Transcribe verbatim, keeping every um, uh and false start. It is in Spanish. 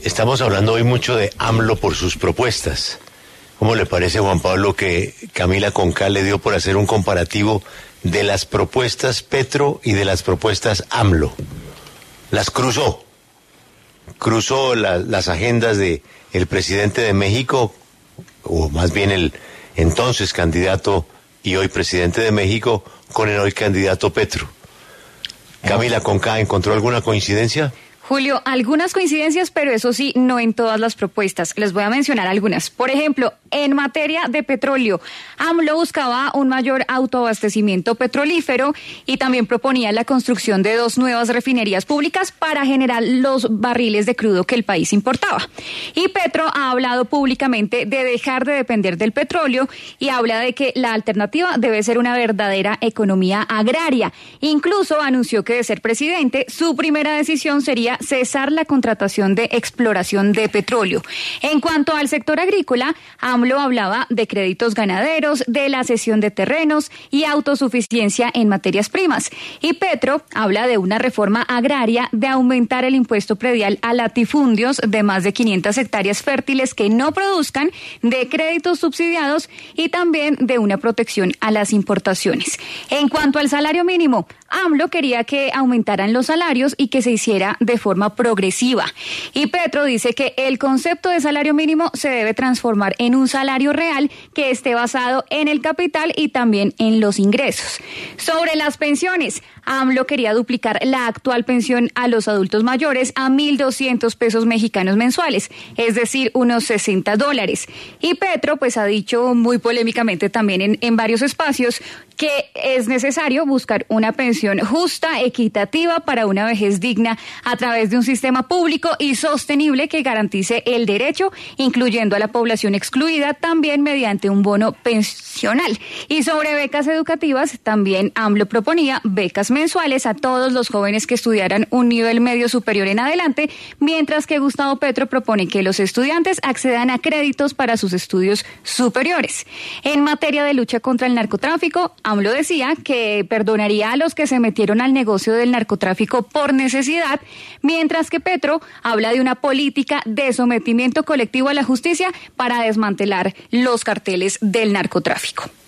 Estamos hablando hoy mucho de AMLO por sus propuestas. ¿Cómo le parece, Juan Pablo, que Camila Conká le dio por hacer un comparativo de las propuestas Petro y de las propuestas AMLO? Las cruzó. Cruzó la, las agendas de el presidente de México, o más bien el entonces candidato y hoy presidente de México, con el hoy candidato Petro. Camila Conká, ¿encontró alguna coincidencia? Julio, algunas coincidencias, pero eso sí, no en todas las propuestas. Les voy a mencionar algunas. Por ejemplo, en materia de petróleo, AMLO buscaba un mayor autoabastecimiento petrolífero y también proponía la construcción de dos nuevas refinerías públicas para generar los barriles de crudo que el país importaba. Y Petro ha hablado públicamente de dejar de depender del petróleo y habla de que la alternativa debe ser una verdadera economía agraria. Incluso anunció que de ser presidente, su primera decisión sería cesar la contratación de exploración de petróleo. En cuanto al sector agrícola, AMLO hablaba de créditos ganaderos, de la cesión de terrenos y autosuficiencia en materias primas. Y Petro habla de una reforma agraria, de aumentar el impuesto predial a latifundios de más de quinientas hectáreas fértiles que no produzcan, de créditos subsidiados y también de una protección a las importaciones. En cuanto al salario mínimo, AMLO quería que aumentaran los salarios y que se hiciera de forma progresiva. Y Petro dice que el concepto de salario mínimo se debe transformar en un salario real que esté basado en el capital y también en los ingresos. Sobre las pensiones, AMLO quería duplicar la actual pensión a los adultos mayores a mil doscientos pesos mexicanos mensuales, es decir, unos sesenta dólares. Y Petro pues ha dicho muy polémicamente también en, en varios espacios que es necesario buscar una pensión justa, equitativa para una vejez digna a través de un sistema público y sostenible que garantice el derecho, incluyendo a la población excluida, también mediante un bono pensional. Y sobre becas educativas, también AMLO proponía becas mensuales a todos los jóvenes que estudiaran un nivel medio superior en adelante, mientras que Gustavo Petro propone que los estudiantes accedan a créditos para sus estudios superiores. En materia de lucha contra el narcotráfico, AMLO decía que perdonaría a los que se metieron al negocio del narcotráfico por necesidad, mientras que Petro habla de una política de sometimiento colectivo a la justicia para desmantelar los carteles del narcotráfico.